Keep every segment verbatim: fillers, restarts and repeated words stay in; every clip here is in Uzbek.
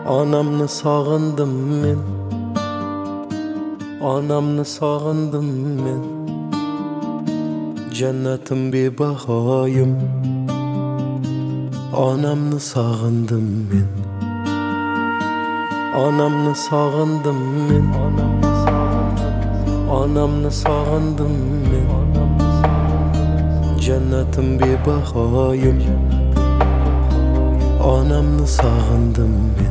Anamni sog'indim men, Anamni sog'indim men. Jannatim bebahoyim, Anamni sog'indim men. Anamni sog'indim men, Anamni sog'indim men. Jannatim bebahoyim, Anamni sog'indim men.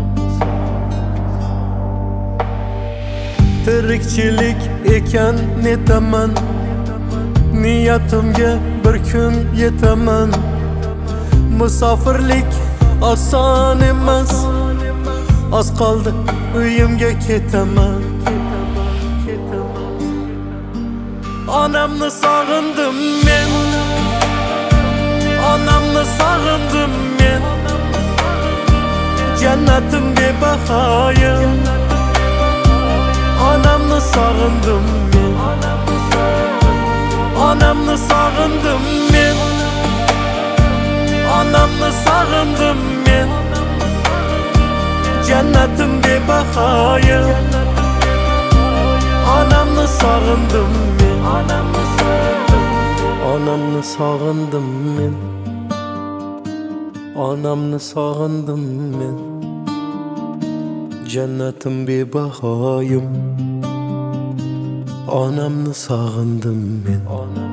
Tirikchilik ekan netaman, niyatimga bir kun yetaman. Musofirlik oson emas, oz qoldi uyimga ketaman. Anamni sog'indim men, Anamni sog'indim men. Jannatim bebahoyim, Anamni sog'indim men. Anamni sog'indim men, Anamni sog'indim men. Jannatim bebahoyim, Anamni sog'indim men. Anamni sog'indim men, Anamni sog'indim men. Jannatim bebahoyim, Anamni sog'indim men.